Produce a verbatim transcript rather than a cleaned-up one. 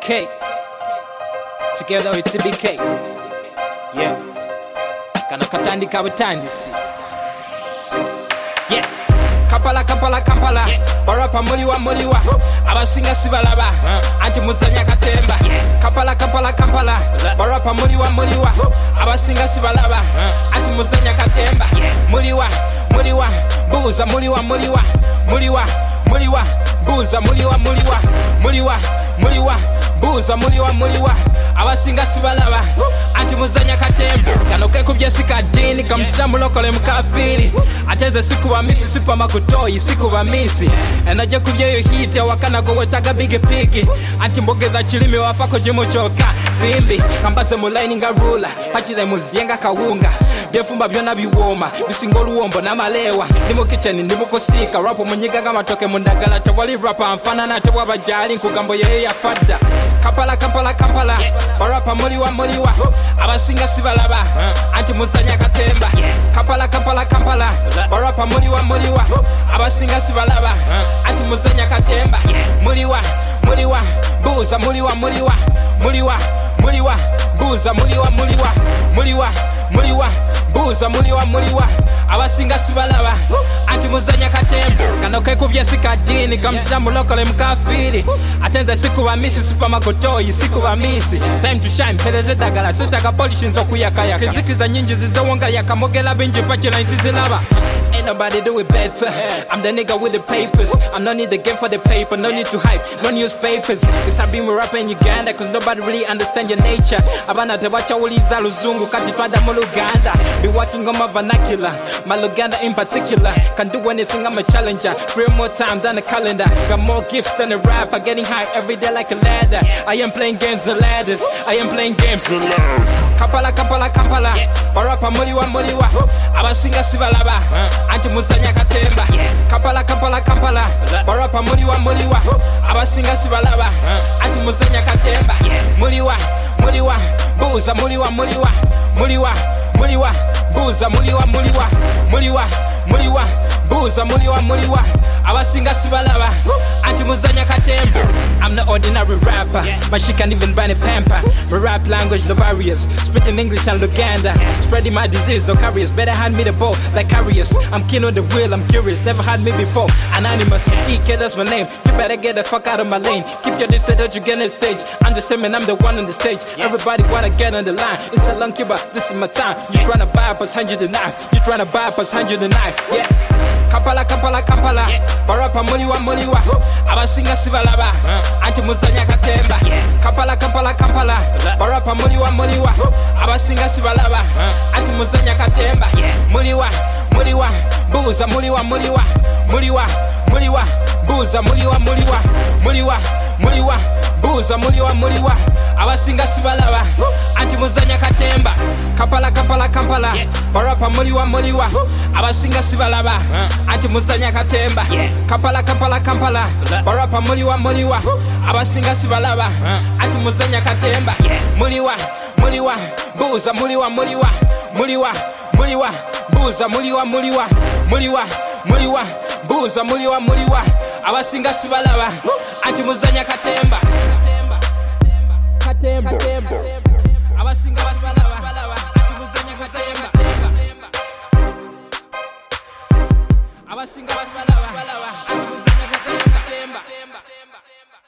K. Together with T B K. Yeah. Kano katandika butandisi. Yeah. Kampala, Kampala, Kampala. Yeah. Barapa muliwa, muliwa. Abasinga sibalaba. Uh. Anti muzanya katemba. Yeah. Kampala, Kampala, Kampala. Barapa muliwa, muliwa. Abasinga sibalaba. Uh. Anti muzanya katemba. Yeah. Muliwa, muliwa. Buza muliwa, muliwa. Muliwa, muliwa. Buza muliwa, muliwa. Muliwa, muliwa. Buza muliwa, muliwa. Abasinga sibalaba. Anti muzanya katemba. Kano kekubye sikadini. Kamusilamu lokole mukafiri. Ateze siku wa misi. Sipa makutoyi siku wa misi. Enaje kubye yo hiti. Wakana go wetaga bigi fiki. Anti mbogeza chilimi wafako jimu choka. Fimbi. Kambaze mulaini nga rula. Pachile muzienga kawunga. Byefumba byona biwoma. Bisingolu wombo na malewa. Nimu kitcheni nimu kusika. Rapo munyiga kama toke mundagala. Tewali rapa mfana na tewa bajali. Nkugambo ye ya fada. Kampala, Kampala, Kampala. Barapa muliwa, muliwa. Abasinga sibalaba. Anti muzanya katemba. Kampala, Kampala, Kampala. Barapa muliwa, muliwa. Abasinga sibalaba. Anti muzanya katemba. Muliwa, muliwa. Buza muliwa, muliwa. Muliwa, muliwa. Buza muliwa, muliwa. Muliwa, muliwa. Buza muliwa, muliwa. Abasinga sibalaba. Anti muzanya katemba. Kano kekubye sikadini. Kamusilamu lokole mukafiri. Atenze siku wa misi. Sipa makotoyi siku wa misi. Time to shine. Peleze dagala. Sitaka polishi nzo kuyakayaka. Kizikiza nyinji zizewonga yaka. Mogela binji pachila insizilaba. Ain't nobody do it better. I'm the nigga with the papers. I no need the game for the paper. No need to hype. No newspapers. It's I been rapping in Uganda. Cause nobody really understand your nature. Abana te wacha uliza luzungu. Kati twada mu Luganda. Be working on my vernacular. My Luganda in particular. Can do anything, I'm a challenger. Three more time than a calendar. Got more gifts than a rapper. Getting high every day like a ladder. I am playing games, no ladders. I am playing games, no ladders. Kampala, Kampala, Kampala. Barapa muliwa, muliwa. Abasinga sibalaba. Anti muzanya katemba. Kampala, Kampala, Kampala. Barapa muliwa, muliwa. Abasinga sibalaba. Anti muzanya katemba. Muliwa, muliwa. Buza muliwa, muliwa. Muliwa, muliwa. Buza muliwa, muliwa. Muliwa, muliwa. Buza muliwa, muliwa. Abasinga sibalaba. Anti muzanya katemba. I'm the ordinary rapper. But she can't even buy a pamper. My rap language, no barriers. Spitting English and Luganda. Spreading my disease, no carriers. Better hand me the ball like carriers. I'm keen on the wheel, I'm curious. Never had me before. Anonymous, E K, that's my name. You better get the fuck out of my lane. Keep your distance, don't you get on the stage. I'm the same and I'm the one on the stage. Everybody wanna get on the line. It's a long cuba, this is my time. You tryna bypass one hundred knife. You tryna bypass one hundred knife. Yeah. Kampala, Kampala, Kampala. Barapa muliwa, muliwa. Abasinga sibalaba. Anti muzanya katemba. Kampala, Kampala, Kampala. Barapa muliwa, muliwa. Abasinga sibalaba. Anti muzanya katemba. Muliwa, muliwa. Buza muliwa, muliwa. Muliwa, muliwa. Buza muliwa, muliwa. Muliwa, muliwa. Buza muliwa, muliwa. Abasinga sibalaba. Anti muzanya katemba. Kampala, Kampala, Kampala. Barapa muliwa, muliwa. Abasinga sibalaba. Anti muzanya katemba. Kampala, Kampala, Kampala. Barapa muliwa, muliwa. Abasinga sibalaba. Anti muzanya katemba. Muliwa, muliwa. Buza muliwa, muliwa. Muliwa, muliwa. Buza muliwa, muliwa. Muliwa, muliwa. Buza muliwa, muliwa. Abasinga sibalaba. Anti muzanya katemba. Katemba. Katemba. Abasinga sibalaba. Anti muzanya katemba. Abasinga sibalaba. Anti muzanya katemba.